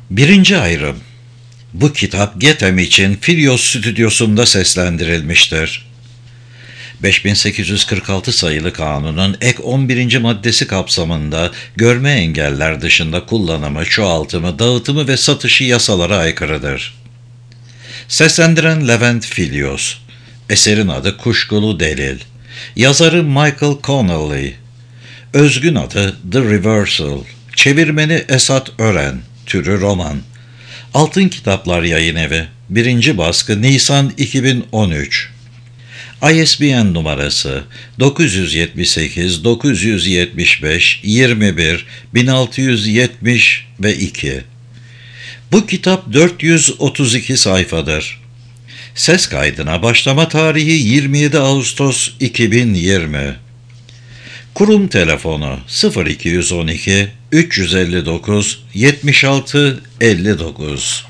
Birinci ayrım. Bu kitap Getem için Filyos stüdyosunda seslendirilmiştir. 5846 sayılı kanunun ek 11. maddesi kapsamında görme engeller dışında kullanımı, çoğaltımı, dağıtımı ve satışı yasalara aykırıdır. Seslendiren Levent Filyos. Eserin adı Kuşkulu Delil. Yazarı Michael Connelly. Özgün adı The Reversal. Çevirmeni Esat Ören. Türü roman. Altın Kitaplar Yayınevi. 1. baskı Nisan 2013. ISBN numarası 978 975 21 1670 ve 2. Bu kitap 432 sayfadır. Ses kaydına başlama tarihi 27 Ağustos 2020. Kurum telefonu 0212 359 76 59.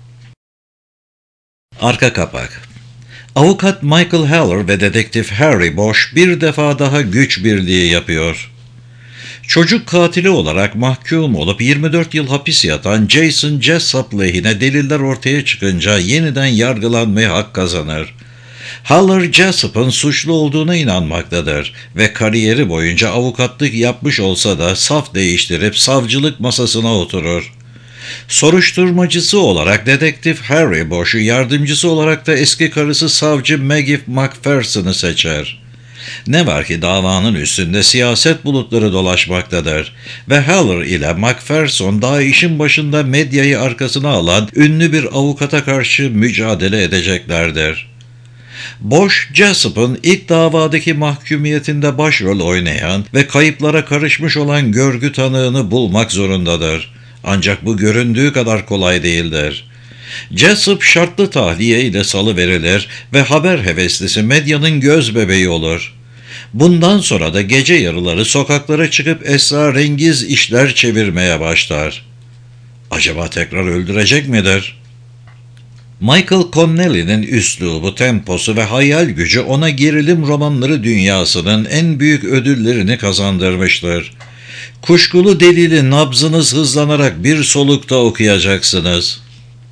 Arka kapak. Avukat Michael Haller ve dedektif Harry Bosch bir defa daha güç birliği yapıyor. Çocuk katili olarak mahkum olup 24 yıl hapis yatan Jason Jessup lehine deliller ortaya çıkınca yeniden yargılanmaya hak kazanır. Haller, Jessup'ın suçlu olduğuna inanmaktadır ve kariyeri boyunca avukatlık yapmış olsa da saf değiştirip savcılık masasına oturur. Soruşturmacısı olarak dedektif Harry Bosch'u, yardımcısı olarak da eski karısı savcı Maggie McPherson'ı seçer. Ne var ki davanın üstünde siyaset bulutları dolaşmaktadır ve Haller ile McPherson daha işin başında medyayı arkasına alan ünlü bir avukata karşı mücadele edeceklerdir. Bosch, Jessup'ın ilk davadaki mahkumiyetinde başrol oynayan ve kayıplara karışmış olan görgü tanığını bulmak zorundadır. Ancak bu göründüğü kadar kolay değildir. Jessup şartlı tahliye ile salıverilir ve haber heveslisi medyanın göz bebeği olur. Bundan sonra da gece yarıları sokaklara çıkıp esrarengiz işler çevirmeye başlar. Acaba tekrar öldürecek midir? Michael Connelly'nin üslubu, temposu ve hayal gücü ona gerilim romanları dünyasının en büyük ödüllerini kazandırmıştır. Kuşkulu Delil'i nabzınız hızlanarak bir solukta okuyacaksınız.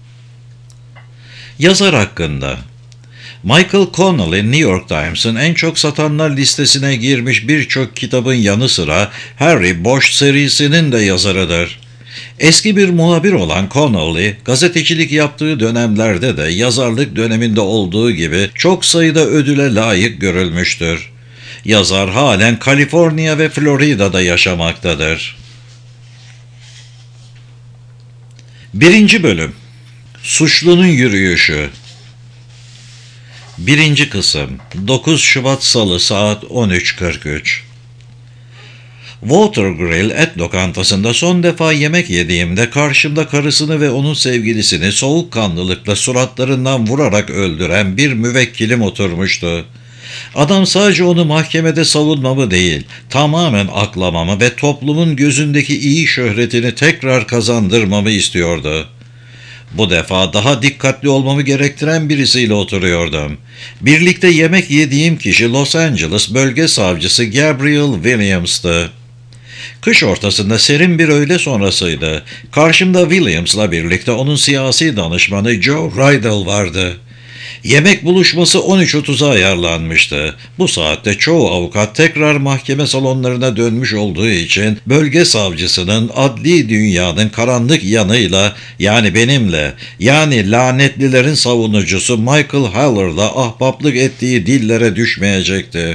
Yazar hakkında. Michael Connelly, New York Times'ın en çok satanlar listesine girmiş birçok kitabın yanı sıra Harry Bosch serisinin de yazarıdır. Eski bir muhabir olan Connelly, gazetecilik yaptığı dönemlerde de yazarlık döneminde olduğu gibi çok sayıda ödüle layık görülmüştür. Yazar halen Kaliforniya ve Florida'da yaşamaktadır. 1. bölüm. Suçlunun yürüyüşü. 1. kısım. 9 Şubat Salı saat 13:43. Water Grill et lokantasında son defa yemek yediğimde karşımda karısını ve onun sevgilisini soğukkanlılıkla suratlarından vurarak öldüren bir müvekkilim oturmuştu. Adam sadece onu mahkemede savunmamı değil, tamamen aklamamı ve toplumun gözündeki iyi şöhretini tekrar kazandırmamı istiyordu. Bu defa daha dikkatli olmamı gerektiren birisiyle oturuyordum. Birlikte yemek yediğim kişi Los Angeles bölge savcısı Gabriel Williams'tı. Kış ortasında serin bir öğle sonrasıydı. Karşımda Williams'la birlikte onun siyasi danışmanı Joe Rydell vardı. Yemek buluşması 13:30'a ayarlanmıştı. Bu saatte çoğu avukat tekrar mahkeme salonlarına dönmüş olduğu için bölge savcısının adli dünyanın karanlık yanıyla, yani benimle, yani lanetlilerin savunucusu Michael Haller'la ahbaplık ettiği dillere düşmeyecekti.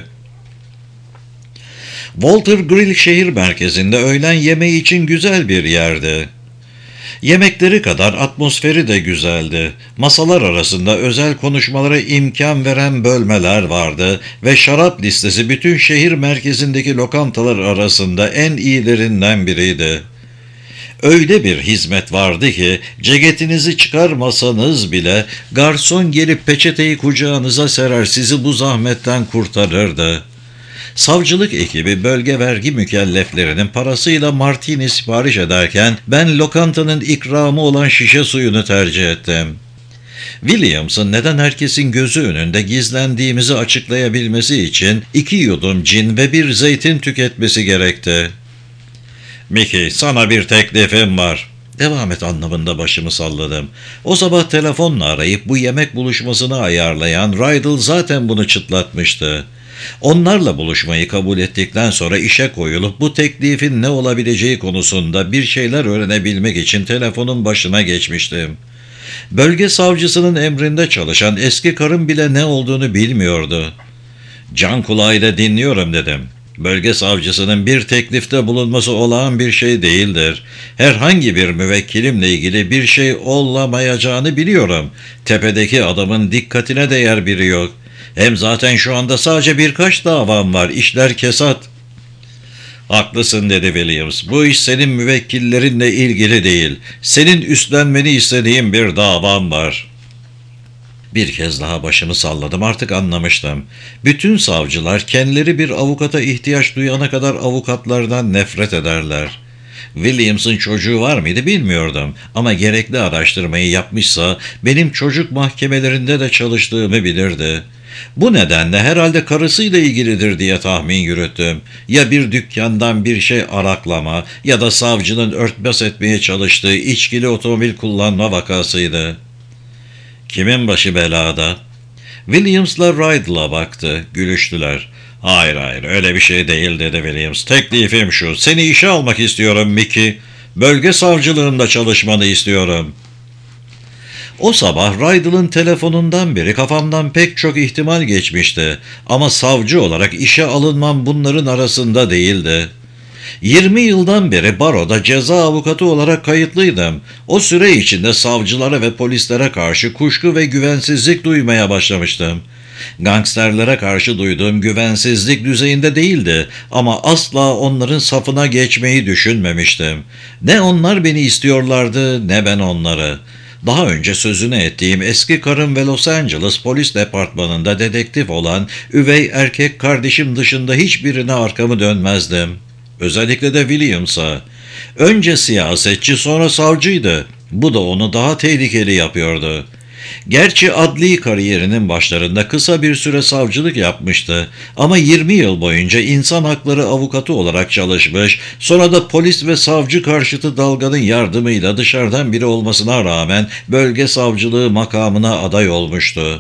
Walter Grill şehir merkezinde öğlen yemeği için güzel bir yerdi. Yemekleri kadar atmosferi de güzeldi. Masalar arasında özel konuşmalara imkan veren bölmeler vardı ve şarap listesi bütün şehir merkezindeki lokantalar arasında en iyilerinden biriydi. Öyle bir hizmet vardı ki ceketinizi çıkarmasanız bile garson gelip peçeteyi kucağınıza serer, sizi bu zahmetten kurtarırdı. Savcılık ekibi bölge vergi mükelleflerinin parasıyla martini sipariş ederken ben lokantanın ikramı olan şişe suyunu tercih ettim. Williams'ın neden herkesin gözü önünde gizlendiğimizi açıklayabilmesi için 2 yudum cin ve bir zeytin tüketmesi gerekti. "Mickey, sana bir teklifim var." Devam et anlamında başımı salladım. O sabah telefonla arayıp bu yemek buluşmasını ayarlayan Rydell zaten bunu çıtlatmıştı. Onlarla buluşmayı kabul ettikten sonra işe koyulup bu teklifin ne olabileceği konusunda bir şeyler öğrenebilmek için telefonun başına geçmiştim. Bölge savcısının emrinde çalışan eski karım bile ne olduğunu bilmiyordu. Can kulağıyla dinliyorum dedim. Bölge savcısının bir teklifte bulunması olağan bir şey değildir. Herhangi bir müvekkilimle ilgili bir şey olamayacağını biliyorum. Tepedeki adamın dikkatine değer biri yok. Hem zaten şu anda sadece birkaç davam var. İşler kesat. Haklısın dedi Williams. Bu iş senin müvekkillerinle ilgili değil. Senin üstlenmeni istediğin bir davam var. Bir kez daha başımı salladım. Artık anlamıştım. Bütün savcılar kendileri bir avukata ihtiyaç duyana kadar avukatlardan nefret ederler. Williams'ın çocuğu var mıydı bilmiyordum ama gerekli araştırmayı yapmışsa benim çocuk mahkemelerinde de çalıştığımı bilirdi. Bu nedenle herhalde karısıyla ilgilidir diye tahmin yürüttüm. Ya bir dükkandan bir şey araklama ya da savcının örtbas etmeye çalıştığı içkili otomobil kullanma vakasıydı. Kimin başı belada? Williams'la Rydell'a baktı. Gülüştüler. Hayır öyle bir şey değil dedi Williams. Teklifim şu. Seni işe almak istiyorum Mickey. Bölge savcılığında çalışmanı istiyorum. O sabah Rydell'ın telefonundan beri kafamdan pek çok ihtimal geçmişti. Ama savcı olarak işe alınmam bunların arasında değildi. 20 yıldan beri baroda ceza avukatı olarak kayıtlıydım. O süre içinde savcılara ve polislere karşı kuşku ve güvensizlik duymaya başlamıştım. Gangsterlere karşı duyduğum güvensizlik düzeyinde değildi ama asla onların safına geçmeyi düşünmemiştim. Ne onlar beni istiyorlardı ne ben onları. Daha önce sözünü ettiğim eski karım ve Los Angeles Polis Departmanı'nda dedektif olan üvey erkek kardeşim dışında hiçbirine arkamı dönmezdim. Özellikle de Williams'a. Önce siyasetçi sonra savcıydı. Bu da onu daha tehlikeli yapıyordu. Gerçi adli kariyerinin başlarında kısa bir süre savcılık yapmıştı ama 20 yıl boyunca insan hakları avukatı olarak çalışmış, sonra da polis ve savcı karşıtı dalganın yardımıyla dışarıdan biri olmasına rağmen bölge savcılığı makamına aday olmuştu.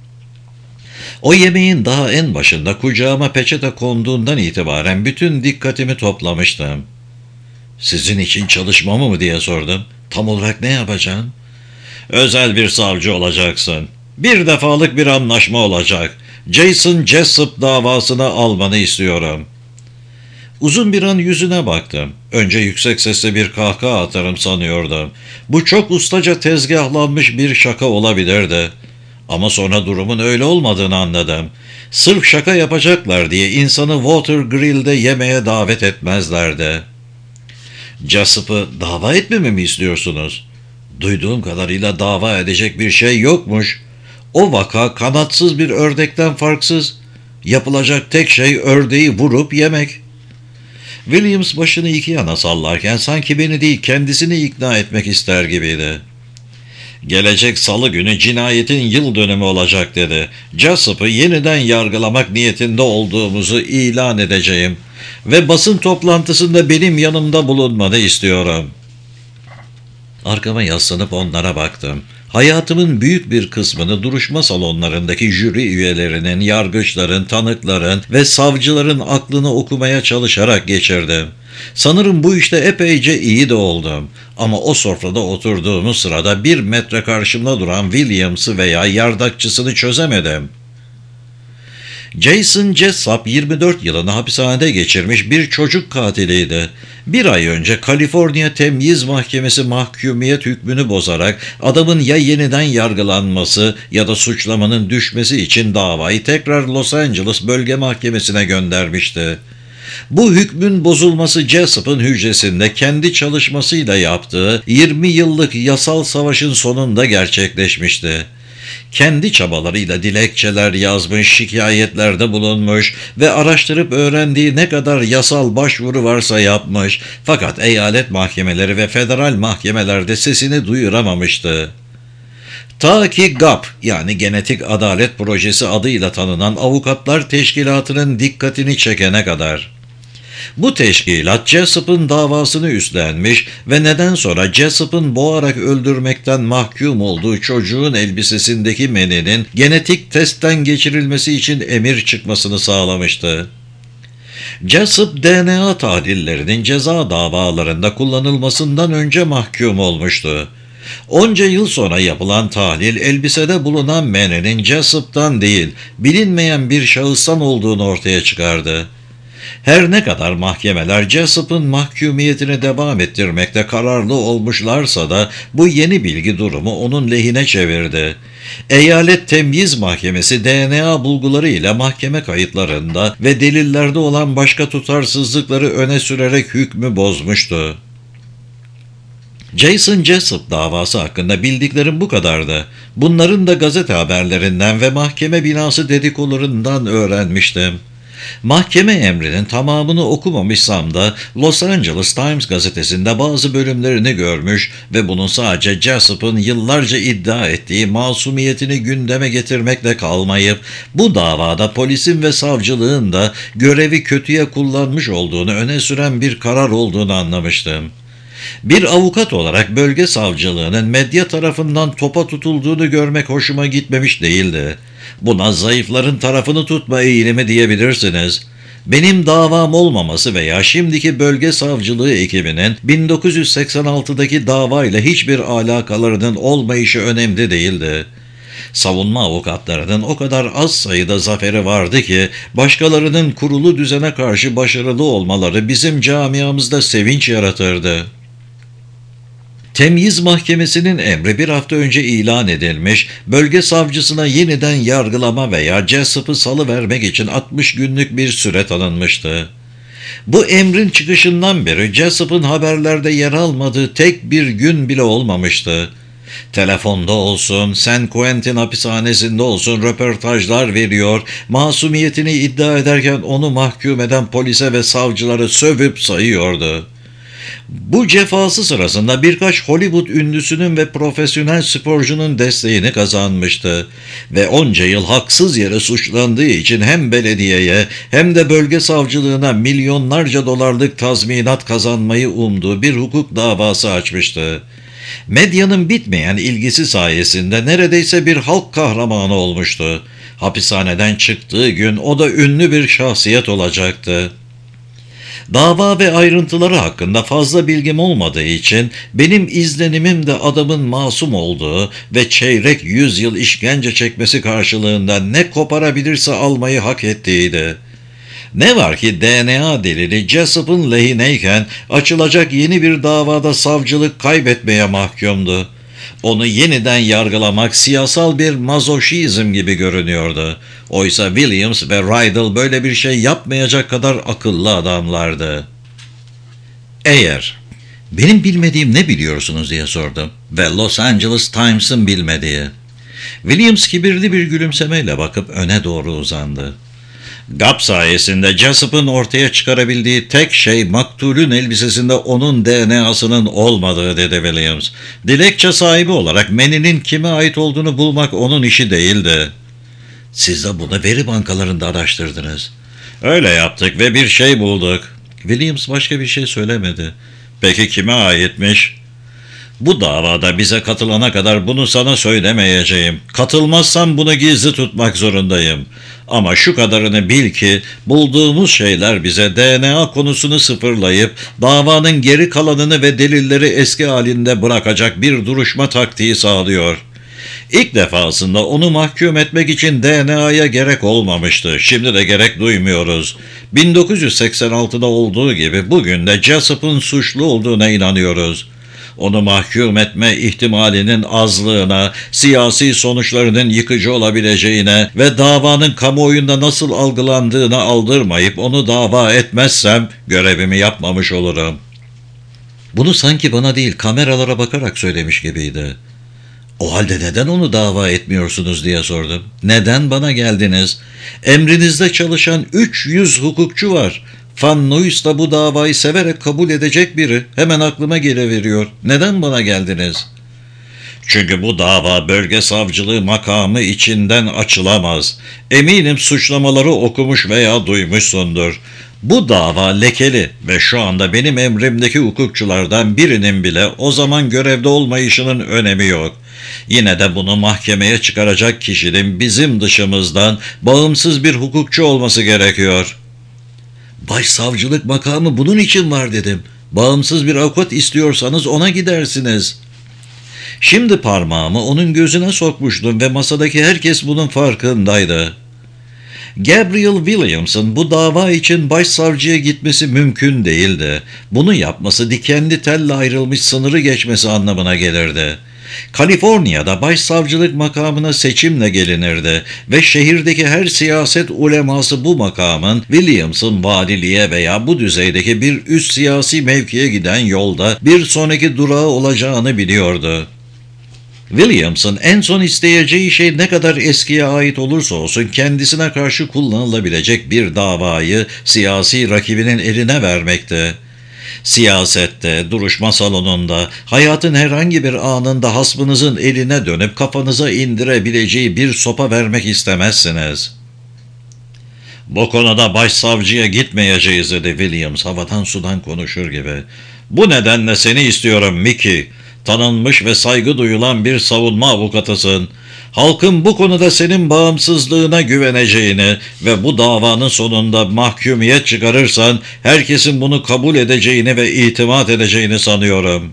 O yemeğin daha en başında kucağıma peçete konduğundan itibaren bütün dikkatimi toplamıştım. "Sizin için çalışmamı mı?" diye sordum. "Tam olarak ne yapacaksın?" "Özel bir savcı olacaksın. Bir defalık bir anlaşma olacak. Jason Jessup davasını almanı istiyorum." Uzun bir an yüzüne baktım. Önce yüksek sesle bir kahkaha atarım sanıyordum. Bu çok ustaca tezgahlanmış bir şaka olabilirdi. Ama sonra durumun öyle olmadığını anladım. Sırf şaka yapacaklar diye insanı Water Grill'de yemeğe davet etmezlerdi. "Jessup'ı dava etmemi mi istiyorsunuz?" "Duyduğum kadarıyla dava edecek bir şey yokmuş. O vaka kanatsız bir ördekten farksız. Yapılacak tek şey ördeği vurup yemek." Williams başını iki yana sallarken sanki beni değil kendisini ikna etmek ister gibiydi. "Gelecek salı günü cinayetin yıl dönümü olacak" dedi. "Jessup'ı yeniden yargılamak niyetinde olduğumuzu ilan edeceğim. Ve basın toplantısında benim yanımda bulunmanı istiyorum." Arkama yaslanıp onlara baktım. Hayatımın büyük bir kısmını duruşma salonlarındaki jüri üyelerinin, yargıçların, tanıkların ve savcıların aklını okumaya çalışarak geçirdim. Sanırım bu işte epeyce iyi de oldum. Ama o sofrada oturduğumuz sırada 1 metre karşımda duran Williams'ı veya yardakçısını çözemedim. Jason Jessup 24 yılını hapishanede geçirmiş bir çocuk katiliydi. Bir ay önce Kaliforniya Temyiz Mahkemesi mahkumiyet hükmünü bozarak adamın ya yeniden yargılanması ya da suçlamanın düşmesi için davayı tekrar Los Angeles Bölge Mahkemesi'ne göndermişti. Bu hükmün bozulması Jessup'ın hücresinde kendi çalışmasıyla yaptığı 20 yıllık yasal savaşın sonunda gerçekleşmişti. Kendi çabalarıyla dilekçeler yazmış, şikayetlerde bulunmuş ve araştırıp öğrendiği ne kadar yasal başvuru varsa yapmış, fakat eyalet mahkemeleri ve federal mahkemelerde sesini duyuramamıştı. Ta ki GAP yani Genetik Adalet Projesi adıyla tanınan Avukatlar Teşkilatı'nın dikkatini çekene kadar. Bu teşkilat Jessup'ın davasını üstlenmiş ve neden sonra Jessup'ın boğarak öldürmekten mahkum olduğu çocuğun elbisesindeki meninin genetik testten geçirilmesi için emir çıkmasını sağlamıştı. Jessup DNA tahlillerinin ceza davalarında kullanılmasından önce mahkum olmuştu. Onca yıl sonra yapılan tahlil elbisede bulunan meninin Jessup'tan değil, bilinmeyen bir şahıstan olduğunu ortaya çıkardı. Her ne kadar mahkemeler Jessup'ın mahkumiyetini devam ettirmekte kararlı olmuşlarsa da bu yeni bilgi durumu onun lehine çevirdi. Eyalet Temyiz Mahkemesi DNA bulguları ile mahkeme kayıtlarında ve delillerde olan başka tutarsızlıkları öne sürerek hükmü bozmuştu. Jason Jessup davası hakkında bildiklerim bu kadardı. Bunların da gazete haberlerinden ve mahkeme binası dedikodularından öğrenmiştim. Mahkeme emrinin tamamını okumamışsam da Los Angeles Times gazetesinde bazı bölümlerini görmüş ve bunun sadece Jessup'ın yıllarca iddia ettiği masumiyetini gündeme getirmekle kalmayıp bu davada polisin ve savcılığın da görevi kötüye kullanmış olduğunu öne süren bir karar olduğunu anlamıştım. Bir avukat olarak bölge savcılığının medya tarafından topa tutulduğunu görmek hoşuma gitmemiş değildi. Buna zayıfların tarafını tutma eğilimi diyebilirsiniz. Benim davam olmaması veya şimdiki bölge savcılığı ekibinin 1986'daki davayla hiçbir alakalarının olmayışı önemli değildi. Savunma avukatlarının o kadar az sayıda zaferi vardı ki başkalarının kurulu düzene karşı başarılı olmaları bizim camiamızda sevinç yaratırdı. Temyiz Mahkemesi'nin emri bir hafta önce ilan edilmiş, bölge savcısına yeniden yargılama veya Jessup'ı salıvermek için 60 günlük bir süre tanınmıştı. Bu emrin çıkışından beri Jessup'ın haberlerde yer almadığı tek bir gün bile olmamıştı. Telefonda olsun, San Quentin hapishanesinde olsun röportajlar veriyor, masumiyetini iddia ederken onu mahkum eden polise ve savcıları sövüp sayıyordu. Bu cefası sırasında birkaç Hollywood ünlüsünün ve profesyonel sporcunun desteğini kazanmıştı ve onca yıl haksız yere suçlandığı için hem belediyeye hem de bölge savcılığına milyonlarca dolarlık tazminat kazanmayı umduğu bir hukuk davası açmıştı. Medyanın bitmeyen ilgisi sayesinde neredeyse bir halk kahramanı olmuştu. Hapishaneden çıktığı gün o da ünlü bir şahsiyet olacaktı. Dava ve ayrıntıları hakkında fazla bilgim olmadığı için benim izlenimim de adamın masum olduğu ve çeyrek yüzyıl işkence çekmesi karşılığında ne koparabilirse almayı hak ettiğiydi. Ne var ki DNA delili Jessup'ın lehineyken açılacak yeni bir davada savcılık kaybetmeye mahkumdu. Onu yeniden yargılamak siyasal bir mazoşizm gibi görünüyordu. Oysa Williams ve Rydell böyle bir şey yapmayacak kadar akıllı adamlardı. Benim bilmediğim ne biliyorsunuz diye sordum ve Los Angeles Times'ın bilmediği. Williams kibirli bir gülümsemeyle bakıp öne doğru uzandı. GAP sayesinde Jessup'ın ortaya çıkarabildiği tek şey maktulün elbisesinde onun DNA'sının olmadığı dedi Williams. Dilekçe sahibi olarak Manny'nin kime ait olduğunu bulmak onun işi değildi. Siz de bunu veri bankalarında araştırdınız. Öyle yaptık ve bir şey bulduk. Williams başka bir şey söylemedi. Peki kime aitmiş? Bu davada bize katılana kadar bunu sana söylemeyeceğim. Katılmazsam bunu gizli tutmak zorundayım. Ama şu kadarını bil ki bulduğumuz şeyler bize DNA konusunu sıfırlayıp davanın geri kalanını ve delilleri eski halinde bırakacak bir duruşma taktiği sağlıyor. İlk defasında onu mahkum etmek için DNA'ya gerek olmamıştı. Şimdi de gerek duymuyoruz. 1986'da olduğu gibi bugün de Jessup'ın suçlu olduğuna inanıyoruz. Onu mahkum etme ihtimalinin azlığına, siyasi sonuçlarının yıkıcı olabileceğine ve davanın kamuoyunda nasıl algılandığına aldırmayıp onu dava etmezsem görevimi yapmamış olurum. Bunu sanki bana değil kameralara bakarak söylemiş gibiydi. O halde neden onu dava etmiyorsunuz diye sordum. Neden bana geldiniz? Emrinizde çalışan 300 hukukçu var. Van Nuys da bu davayı severek kabul edecek biri. Hemen aklıma geliveriyor. Neden bana geldiniz? Çünkü bu dava bölge savcılığı makamı içinden açılamaz. Eminim suçlamaları okumuş veya duymuşsundur. Bu dava lekeli ve şu anda benim emrimdeki hukukçulardan birinin bile o zaman görevde olmayışının önemi yok. Yine de bunu mahkemeye çıkaracak kişinin bizim dışımızdan bağımsız bir hukukçu olması gerekiyor. Başsavcılık makamı bunun için var dedim. Bağımsız bir avukat istiyorsanız ona gidersiniz. Şimdi parmağımı onun gözüne sokmuştum ve masadaki herkes bunun farkındaydı. Gabriel Williams'ın bu dava için başsavcıya gitmesi mümkün değildi. Bunu yapması dikenli telle ayrılmış sınırı geçmesi anlamına gelirdi. Kaliforniya'da başsavcılık makamına seçimle gelinirdi ve şehirdeki her siyaset uleması bu makamın Williams'ın valiliğe veya bu düzeydeki bir üst siyasi mevkiye giden yolda bir sonraki durağı olacağını biliyordu. Williams'ın en son isteyeceği şey ne kadar eskiye ait olursa olsun kendisine karşı kullanılabilecek bir davayı siyasi rakibinin eline vermekti. Siyasette, duruşma salonunda, hayatın herhangi bir anında hasmınızın eline dönüp kafanıza indirebileceği bir sopa vermek istemezsiniz. Bu konuda başsavcıya gitmeyeceğiz dedi Williams havadan sudan konuşur gibi. Bu nedenle seni istiyorum Mickey. Tanınmış ve saygı duyulan bir savunma avukatısın. Halkın bu konuda senin bağımsızlığına güveneceğini ve bu davanın sonunda mahkumiyet çıkarırsan herkesin bunu kabul edeceğini ve itimat edeceğini sanıyorum.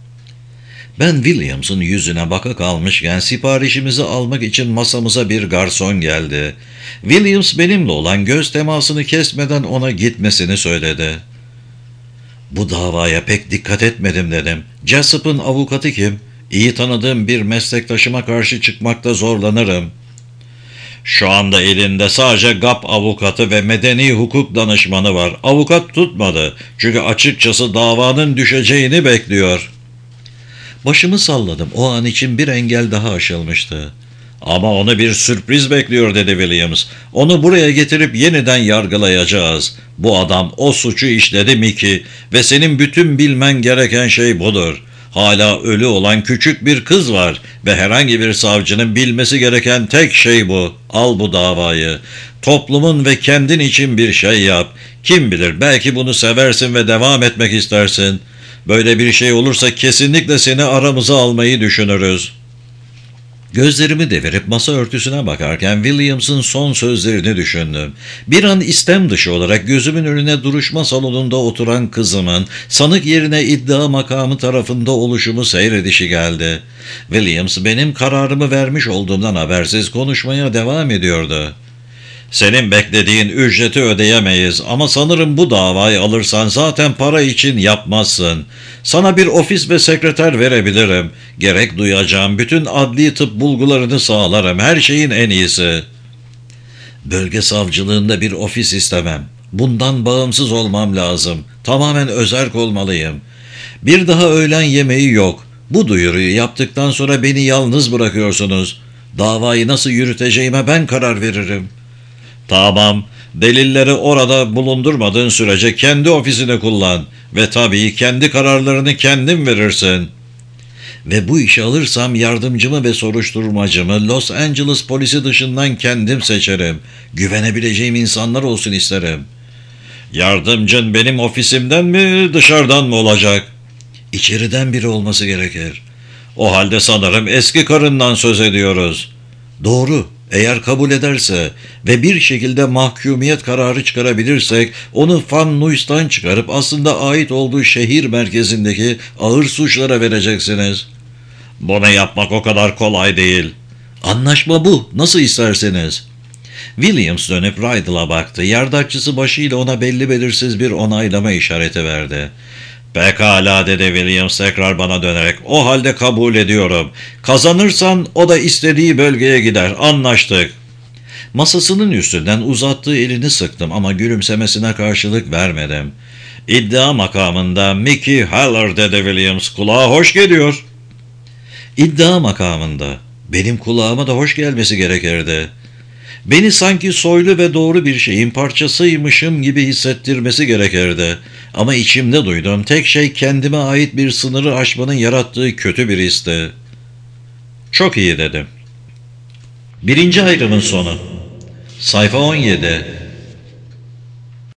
Ben Williams'ın yüzüne baka kalmışken siparişimizi almak için masamıza bir garson geldi. Williams benimle olan göz temasını kesmeden ona gitmesini söyledi. Bu davaya pek dikkat etmedim dedim. Jessup'ın avukatı kim? İyi tanıdığım bir meslektaşıma karşı çıkmakta zorlanırım. Şu anda elinde sadece GAP avukatı ve medeni hukuk danışmanı var. Avukat tutmadı. Çünkü açıkçası davanın düşeceğini bekliyor. Başımı salladım. O an için bir engel daha aşılmıştı. Ama onu bir sürpriz bekliyor dedi Williams. Onu buraya getirip yeniden yargılayacağız. Bu adam o suçu işledi Mickey ve senin bütün bilmen gereken şey budur. Hala ölü olan küçük bir kız var ve herhangi bir savcının bilmesi gereken tek şey bu. Al bu davayı. Toplumun ve kendin için bir şey yap. Kim bilir belki bunu seversin ve devam etmek istersin. Böyle bir şey olursa kesinlikle seni aramıza almayı düşünürüz. Gözlerimi devirip masa örtüsüne bakarken Williams'ın son sözlerini düşündüm. Bir an istem dışı olarak gözümün önüne duruşma salonunda oturan kızımın sanık yerine iddia makamı tarafında oluşumu seyredişi geldi. Williams benim kararımı vermiş olduğumdan habersiz konuşmaya devam ediyordu. Senin beklediğin ücreti ödeyemeyiz ama sanırım bu davayı alırsan zaten para için yapmazsın. Sana bir ofis ve sekreter verebilirim. Gerek duyacağım bütün adli tıp bulgularını sağlarım. Her şeyin en iyisi. Bölge savcılığında bir ofis istemem. Bundan bağımsız olmam lazım. Tamamen özerk olmalıyım. Bir daha öğlen yemeği yok. Bu duyuruyu yaptıktan sonra beni yalnız bırakıyorsunuz. Davayı nasıl yürüteceğime ben karar veririm. Tamam, delilleri orada bulundurmadığın sürece kendi ofisini kullan ve tabii kendi kararlarını kendin verirsin. Ve bu işi alırsam yardımcımı ve soruşturmacımı Los Angeles polisi dışından kendim seçerim. Güvenebileceğim insanlar olsun isterim. Yardımcın benim ofisimden mi dışarıdan mı olacak? İçeriden biri olması gerekir. O halde sanırım eski karından söz ediyoruz. Doğru. Eğer kabul ederse ve bir şekilde mahkumiyet kararı çıkarabilirsek onu Van Nuys'tan çıkarıp aslında ait olduğu şehir merkezindeki ağır suçlara vereceksiniz. Bunu yapmak o kadar kolay değil. Anlaşma bu. Nasıl isterseniz. Williams dönüp Rydell'a baktı. Yardakçısı başıyla ona belli belirsiz bir onaylama işareti verdi. Pekala dedi Williams tekrar bana dönerek. O halde kabul ediyorum. Kazanırsan o da istediği bölgeye gider. Anlaştık. Masasının üstünden uzattığı elini sıktım ama gülümsemesine karşılık vermedim. İddia makamında Mickey Haller dedi Williams. Kulağa hoş geliyor. İddia makamında. Benim kulağıma da hoş gelmesi gerekirdi. Beni sanki soylu ve doğru bir şeyin parçasıymışım gibi hissettirmesi gerekirdi. Ama içimde duyduğum tek şey kendime ait bir sınırı aşmanın yarattığı kötü bir histi. Çok iyi dedim. 1. ayrımın sonu. Sayfa 17.